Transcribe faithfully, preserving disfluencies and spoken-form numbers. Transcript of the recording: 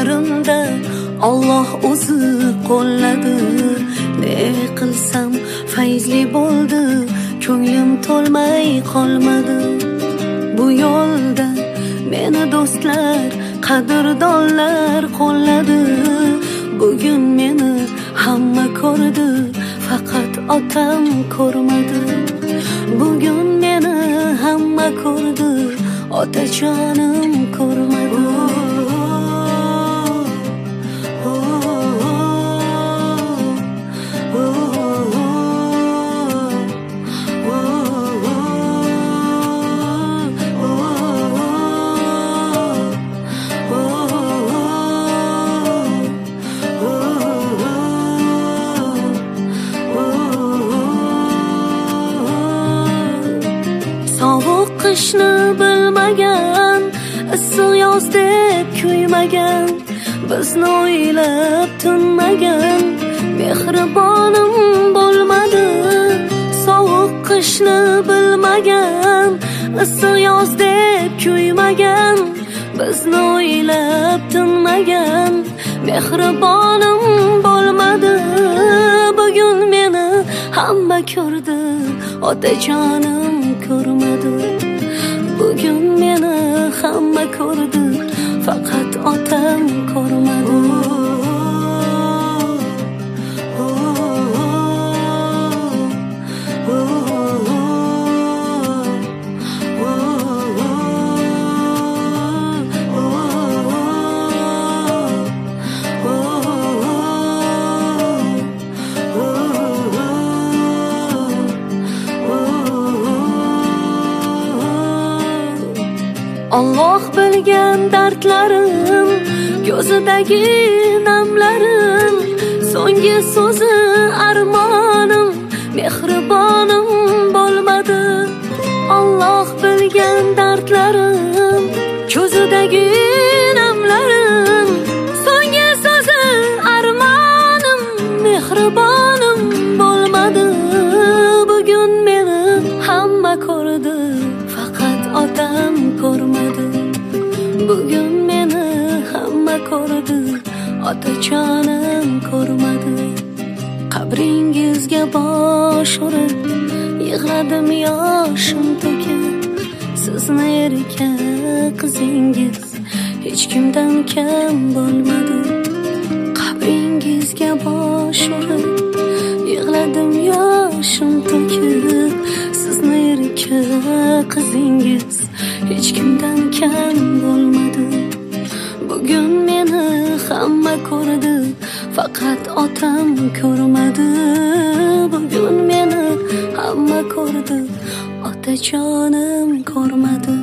umrimda Alloh o'zi qo'lladi. Ne qilsam fayzli bo'ldi, ko'nglim to'lmay qolmadi. Bu yo'lda meni do'stlar, qadrdonlar qo'lladi. Bugun meni hamma ko'rdi, faqat otam ko'rmadi. Bugun meni hamma ko'rdi, otajonim ko'rmadi. Sovuq qishni bilmagan, issiq yoz deb kuymagan, bizni o'ylab tinmagan mehribonim bo'lmadi. Sovuq qishni bilmagan, issiq yoz deb kuymagan, bizni o'ylab tinmagan mehribonim bo'lmadi. Bugun meni hamma ko'rdi, otajonim ko'rmadi. Bugun meni hamma ko'rdi, faqat otam ko'rmadi. Alloh bilgan dardlarim, ko'zidagi namlarim, so'nggi so'zi armonim, mehribonim bo'lmadi. Alloh bilgan dardlarim, ko'zidagi namlarim, so'nggi so'zi armonim, mehribonim bo'lmadi. Bugun meni hamma ko'rdi, faqat otam ko'rmadi. Bugun meni hamma ko'rdi, otajonim ko'rmadi. Qabringizga bosh urib yig'ladim yoshim to'kib. Sizni erka qizingiz hech kimdan kam bo'lmadi. Qabringizga bosh urib yig'ladim yoshim to'kib. Sizni erka qizingiz hech kimdan kam bo'lmadi. Bugun meni hamma ko'rdi, faqat otam ko'rmadi. Bugun meni hamma ko'rdi, otajonim ko'rmadi.